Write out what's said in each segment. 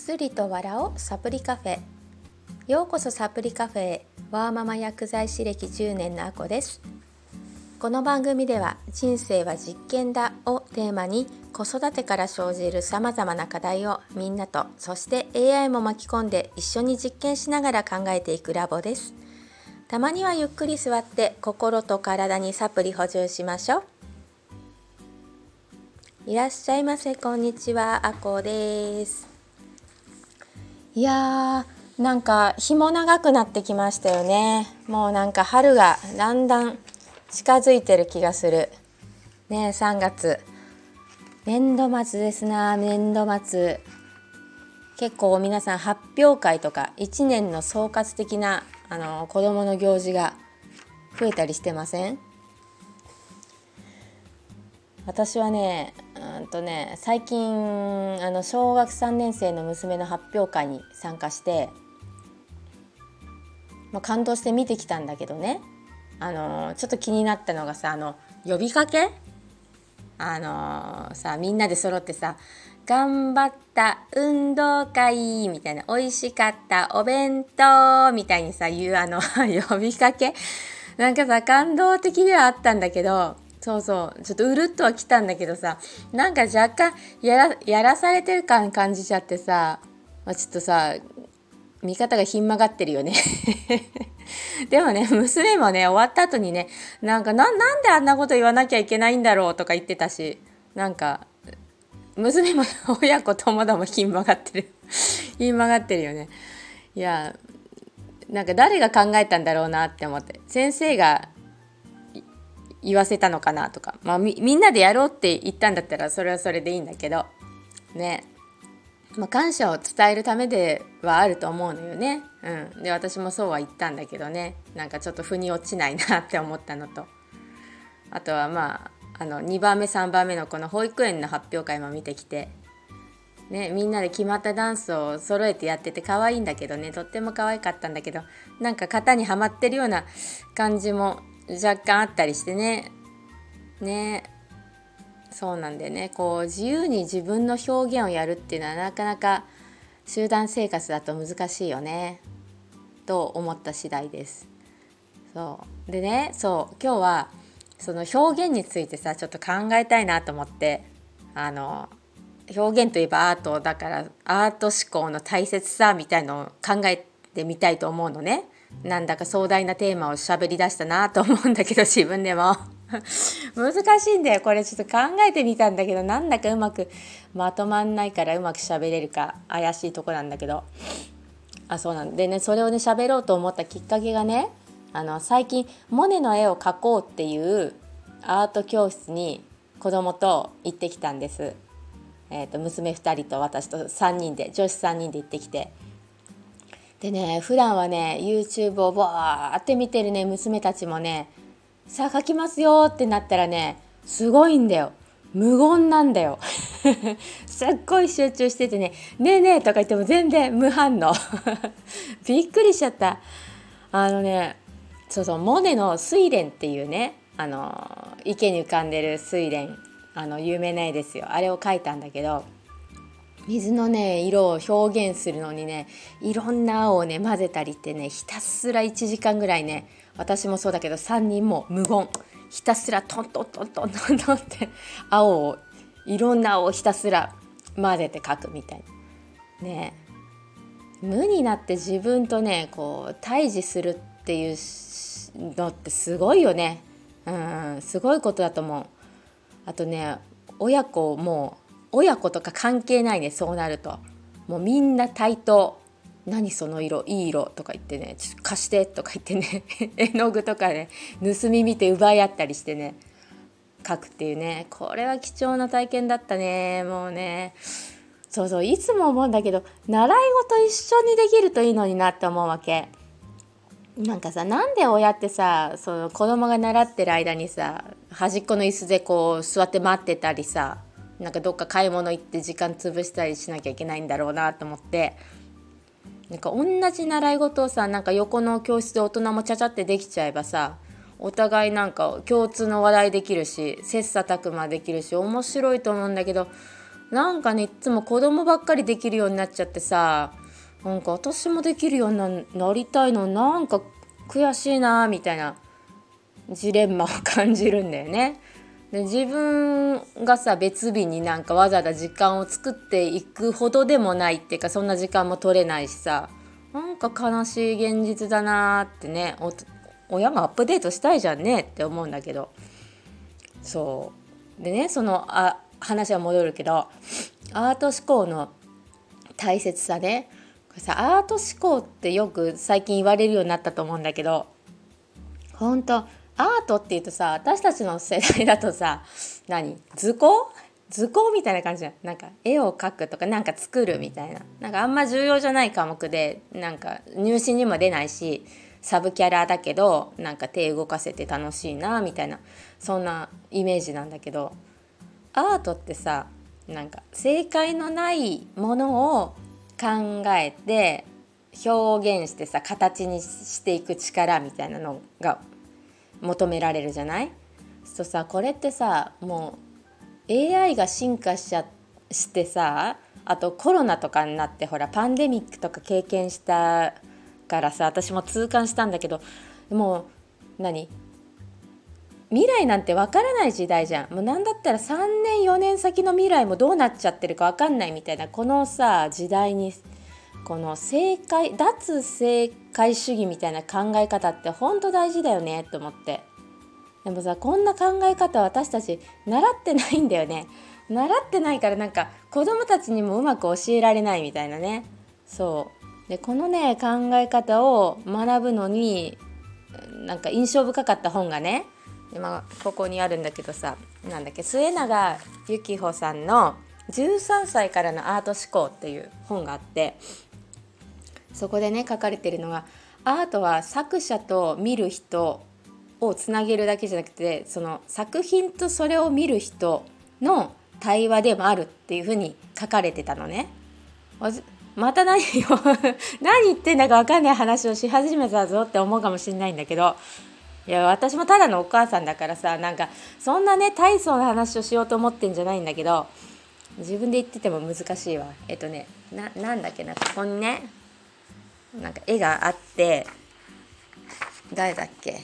すりと笑おうサプリカフェ。ようこそサプリカフェへ。ワーママ薬剤師歴10年のあこです。この番組では人生は実験だをテーマに子育てから生じるさまざまな課題をみんなと、そして AI も巻き込んで一緒に実験しながら考えていくラボです。たまにはゆっくり座って心と体にサプリ補充しましょう。いらっしゃいませ、こんにちは、あこです。いやー、なんか日も長くなってきましたよね。もうなんか春がだんだん近づいてる気がするね。3月年度末ですな。年度末結構皆さん発表会とか1年の総括的な子どもの行事が増えたりしてません？私は最近小学3年生の娘の発表会に参加して、感動して見てきたんだけどね、ちょっと気になったのがさ、呼びかけみんなで揃ってさ、頑張った運動会みたいな、美味しかったお弁当みたいにさ言う呼びかけ、なんかさ感動的ではあったんだけど、そうちょっとうるっとは来たんだけどさ、なんか若干やらされてる感じちゃってさ、ちょっとさ見方がひん曲がってるよねでもね、娘もね終わった後にね、なんであんなこと言わなきゃいけないんだろうとか言ってたし、なんか娘も親子ともどもひん曲がってるひん曲がってるよね。いや、なんか誰が考えたんだろうなって思って、先生が言わせたのかなとか、みんなでやろうって言ったんだったらそれはそれでいいんだけどね、感謝を伝えるためではあると思うのよね。で私もそうは言ったんだけどね、なんかちょっと腑に落ちないなって思ったのと、あとは2番目3番目のこの保育園の発表会も見てきてね、みんなで決まったダンスを揃えてやってて可愛いんだけどね、とっても可愛かったんだけど、なんか型にはまってるような感じも若干あったりしてね。そうなんだよね。こう自由に自分の表現をやるっていうのはなかなか集団生活だと難しいよねと思った次第です。そうでね、今日はその表現についてさちょっと考えたいなと思って、表現といえばアートだから、アート思考の大切さみたいのを考えてみたいと思うのね。なんだか壮大なテーマを喋り出したなと思うんだけど、自分でも難しいんだよこれ。ちょっと考えてみたんだけど、なんだかうまくまとまんないから、うまく喋れるか怪しいとこなんだけど、そうなんでね、それをね喋ろうと思ったきっかけがね、最近モネの絵を描こうっていうアート教室に子供と行ってきたんです。娘2人と私と3人で、女子3人で行ってきて、でね、普段はね YouTube をバーって見てるね娘たちもね、さあ描きますよってなったらね、すごいんだよ。無言なんだよすっごい集中しててね、ねえねえとか言っても全然無反応びっくりしちゃった。モネの睡蓮っていうね、池に浮かんでる睡蓮、有名な絵ですよ。あれを描いたんだけど、水のね色を表現するのにね、いろんな青をね混ぜたりってね、ひたすら1時間ぐらいね、私もそうだけど3人も無言、ひたすらトントントントントントンっていろんな青をひたすら混ぜて描くみたいなね。無になって自分とねこう対峙するっていうのってすごいよね。すごいことだと思う。あとね、親子とか関係ないね。そうなるともうみんな対等、何その色いい色とか言ってね、ちょっと貸してとか言ってね絵の具とかね盗み見て奪い合ったりしてね描くっていうね、これは貴重な体験だったね。もうね、いつも思うんだけど、習い事一緒にできるといいのになって思うわけ。なんかさ、なんで親ってさ、その子供が習ってる間にさ端っこの椅子でこう座って待ってたりさ、なんかどっか買い物行って時間潰したりしなきゃいけないんだろうなと思って、なんか同じ習い事をさ、なんか横の教室で大人もちゃちゃってできちゃえばさ、お互いなんか共通の話題できるし、切磋琢磨できるし面白いと思うんだけど、 なんかねいつも子供ばっかりできるようになっちゃってさ、なんか私もできるようになりたいのなんか悔しいなみたいなジレンマを感じるんだよね。で自分がさ別日になんかわざわざ時間を作っていくほどでもないっていうか、そんな時間も取れないしさ、なんか悲しい現実だなってね、親もアップデートしたいじゃんねって思うんだけど、そうでね、話は戻るけど、アート思考の大切さね、これさアート思考ってよく最近言われるようになったと思うんだけど、本当アートっていうとさ、私たちの世代だとさ、図工みたいな感じじゃん。なんか絵を描くとかなんか作るみたいな、なんかあんま重要じゃない科目で、なんか入試にも出ないしサブキャラだけどなんか手動かせて楽しいなみたいな、そんなイメージなんだけど、アートってさ、なんか正解のないものを考えて表現してさ形にしていく力みたいなのが求められるじゃない。そうさ、これってさもう AI が進化してさ、あとコロナとかになってほらパンデミックとか経験したからさ、私も痛感したんだけど、もう未来なんてわからない時代じゃん。もうなんだったら3年4年先の未来もどうなっちゃってるかわかんないみたいな、このさ時代にこの脱正解主義みたいな考え方って本当大事だよねと思って。でもさ、こんな考え方私たち習ってないんだよね。習ってないからなんか子供たちにもうまく教えられないみたいなね。そうで、このね考え方を学ぶのになんか印象深かった本がね、今ここにあるんだけどさ、なんだっけ、末永幸穂さんの13歳からのアート思考っていう本があって、そこでね書かれてるのが、アートは作者と見る人をつなげるだけじゃなくて、その作品とそれを見る人の対話でもあるっていうふうに書かれてたのね。また何言ってんだか分かんない話をし始めたぞって思うかもしれないんだけど、いや私もただのお母さんだからさ、なんかそんなね大層な話をしようと思ってんじゃないんだけど、自分で言ってても難しいわ。なんだっけな、ここにねなんか絵があって、誰だっけ、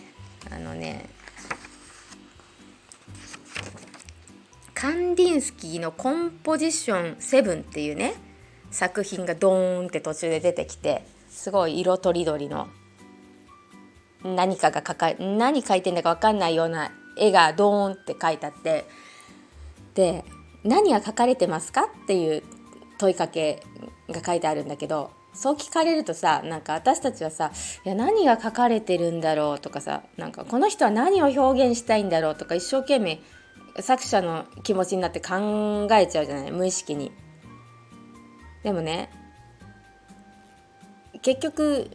カンディンスキーのコンポジション7っていうね作品がドーンって途中で出てきて、すごい色とりどりの何描いてんだか分かんないような絵がドーンって描いてあって、で何が描かれてますかっていう問いかけが書いてあるんだけど、そう聞かれるとさ、なんか私たちはさ、いや何が書かれてるんだろうとかさ、なんかこの人は何を表現したいんだろうとか一生懸命作者の気持ちになって考えちゃうじゃない、無意識に。でもね、結局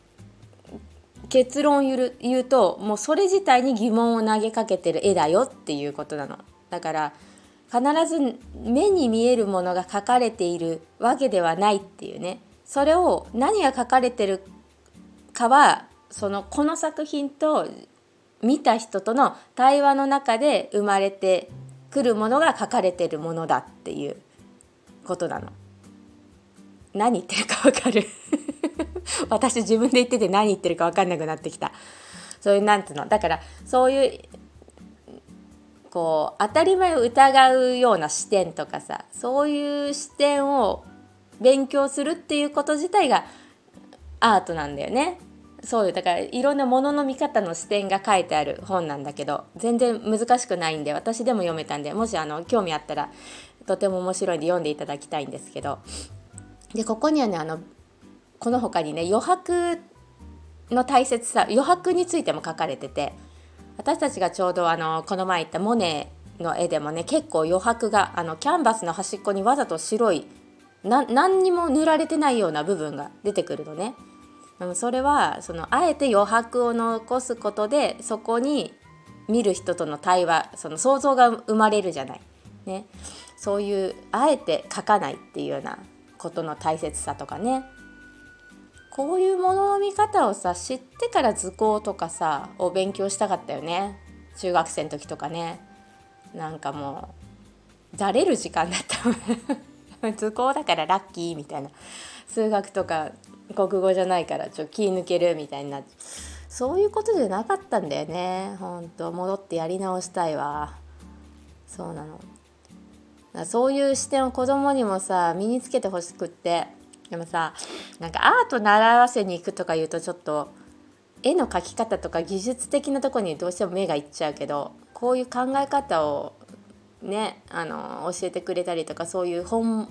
結論言うと、もうそれ自体に疑問を投げかけてる絵だよっていうことなの。だから必ず目に見えるものが描かれているわけではないっていうね。それを何が描かれてるかはこの作品と見た人との対話の中で生まれてくるものが描かれてるものだっていうことなの。何言ってるか分かる私自分で言ってて何言ってるか分かんなくなってきた。そういうなんつうの、だからそういうこう当たり前を疑うような視点とかさ、そういう視点を勉強するっていうこと自体がアートなんだよね。そういうだからいろんなものの見方の視点が書いてある本なんだけど、全然難しくないんで、私でも読めたんで、もし興味あったらとても面白いんで読んでいただきたいんですけど、でここにはねこの他にね余白の大切さ、余白についても書かれてて、私たちがちょうどこの前言ったモネの絵でもね、結構余白がキャンバスの端っこにわざと白い何にも塗られてないような部分が出てくるのね。それはあえて余白を残すことで、そこに見る人との対話、想像が生まれるじゃない、ね、そういうあえて描かないっていうようなことの大切さとかね、こういうものの見方をさ知ってから図工とかさを勉強したかったよね、中学生の時とかね。なんかもだれる時間だった図工だからラッキーみたいな、数学とか国語じゃないから気抜けるみたいな、そういうことじゃなかったんだよね。ほんと戻ってやり直したいわ。そうなの。そういう視点を子供にもさ身につけてほしくって。でもさ、なんかアート習わせに行くとか言うとちょっと絵の描き方とか技術的なところにどうしても目がいっちゃうけど、こういう考え方をね教えてくれたりとか、そういう本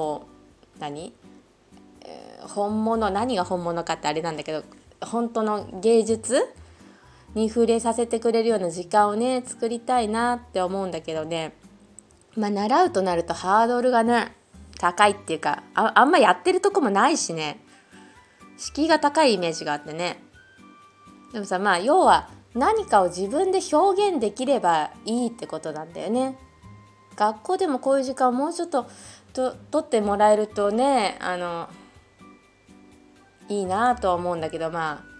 物、何が本物かってあれなんだけど、本当の芸術に触れさせてくれるような時間をね作りたいなって思うんだけどね。習うとなるとハードルがね高いっていうか、あんまやってるとこもないしね、敷居が高いイメージがあってね。でもさ、要は何かを自分で表現できればいいってことなんだよね。学校でもこういう時間をもうちょっと取ってもらえるとね、いいなとは思うんだけど、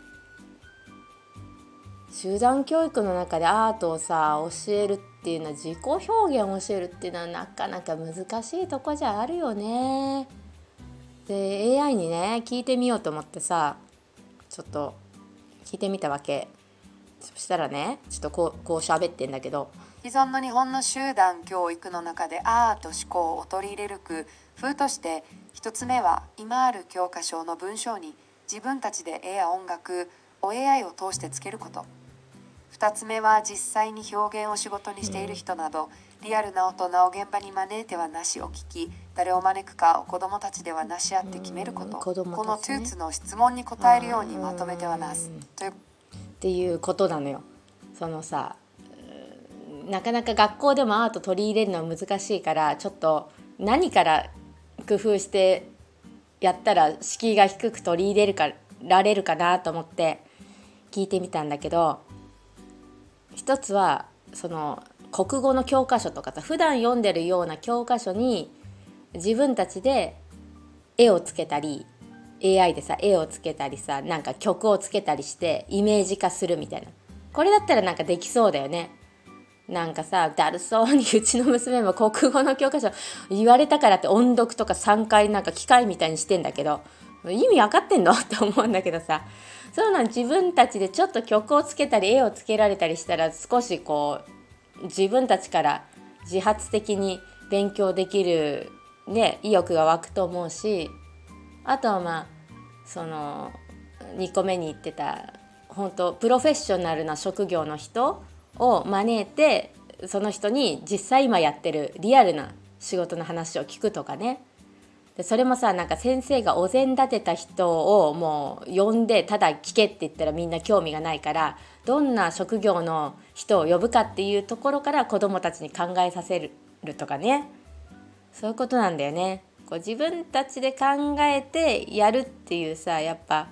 集団教育の中でアートをさ教えるっていうのは、自己表現を教えるっていうのはなかなか難しいとこじゃあるよね。で AI にね聞いてみようと思ってさ、ちょっと聞いてみたわけ。そしたらね、ちょっとこう喋ってんだけど、 既存の日本の集団教育の中でアート思考を取り入れる工夫として、一つ目は今ある教科書の文章に自分たちで絵や音楽を AI を通してつけること。二つ目は実際に表現を仕事にしている人など、リアルな大人を現場に招いてはなしを聞き、誰を招くかを子どもたちではなし合って決めること。この2つの質問に答えるようにまとめてはなすっていうことなのよ。そのさ、なかなか学校でもアート取り入れるのは難しいから、ちょっと何から工夫してやったら敷居が低く取り入れられるかなと思って聞いてみたんだけど、一つはその国語の教科書とかさ、普段読んでるような教科書に自分たちで絵をつけたり、 AI でさ絵をつけたりさ、なんか曲をつけたりしてイメージ化するみたいな。これだったらなんかできそうだよね。なんかさ、だるそうにうちの娘も国語の教科書言われたからって音読とか3回なんか機械みたいにしてんだけど、意味わかってんのって思うんだけどさ、そうなん、自分たちでちょっと曲をつけたり絵をつけられたりしたら、少し自分たちから自発的に勉強できるね、意欲が湧くと思うし、あとはその2個目に言ってた本当プロフェッショナルな職業の人を招いて、その人に実際今やってるリアルな仕事の話を聞くとかね。でそれもさ、なんか先生がお膳立てた人をもう呼んでただ聞けって言ったらみんな興味がないから、どんな職業の人を呼ぶかっていうところから子どもたちに考えさせるとかね。そういうことなんだよね。自分たちで考えてやるっていうさ、やっぱ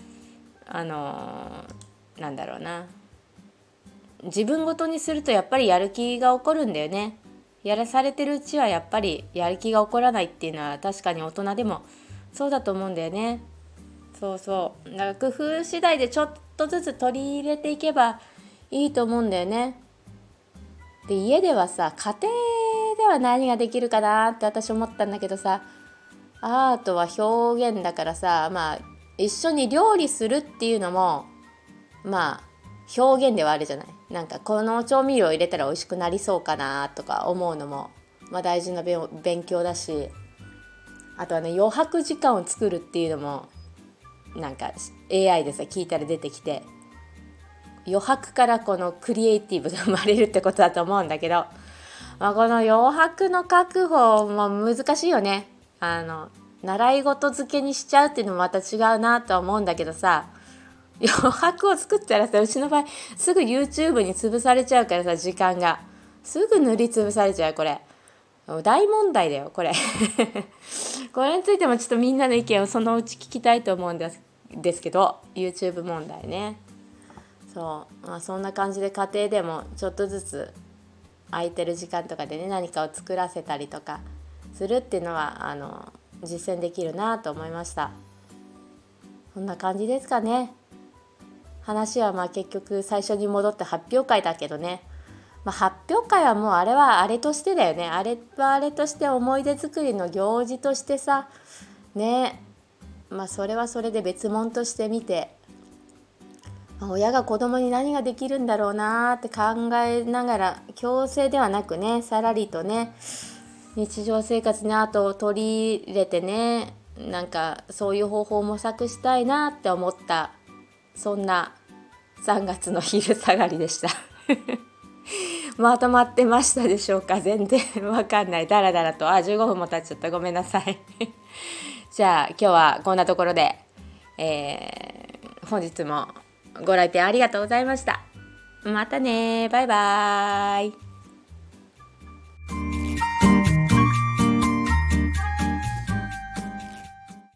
なんだろうな、自分ごとにするとやっぱりやる気が起こるんだよね。やらされてるうちはやっぱりやる気が起こらないっていうのは確かに大人でもそうだと思うんだよね。そうそう。だから工夫次第でちょっとずつ取り入れていけばいいと思うんだよね。で家ではさ、家庭では何ができるかなって私思ったんだけどさ、アートは表現だからさ、一緒に料理するっていうのも表現ではあるじゃない。なんかこの調味料を入れたら美味しくなりそうかなとか思うのも、大事な勉強だし、あとはね、余白時間を作るっていうのもなんか AI でさ聞いたら出てきて、余白からこのクリエイティブが生まれるってことだと思うんだけど、この余白の確保も難しいよね。習い事漬けにしちゃうっていうのもまた違うなとは思うんだけどさ、余白を作ったらさ、うちの場合すぐ YouTube に潰されちゃうからさ、時間がすぐ塗り潰されちゃう。これ大問題だよこれこれについてもちょっとみんなの意見をそのうち聞きたいと思うんですけど、 YouTube 問題ね。そう、そんな感じで家庭でもちょっとずつ空いてる時間とかでね、何かを作らせたりとかするっていうのは実践できるなと思いました。こんな感じですかね。話は結局最初に戻って発表会だけどね、 発表会はもうあれはあれとしてだよね。あれはあれとして思い出作りの行事としてさね、それはそれで別物として見て、親が子供に何ができるんだろうなって考えながら、強制ではなくね、さらりとね、日常生活にアートを取り入れてね、なんかそういう方法を模索したいなって思った、そんな3月の昼下がりでしたまとまってましたでしょうか。全然わかんない、だらだらと15分も経っちゃった、ごめんなさいじゃあ今日はこんなところで、本日もご来店ありがとうございました。またね、バイバーイ。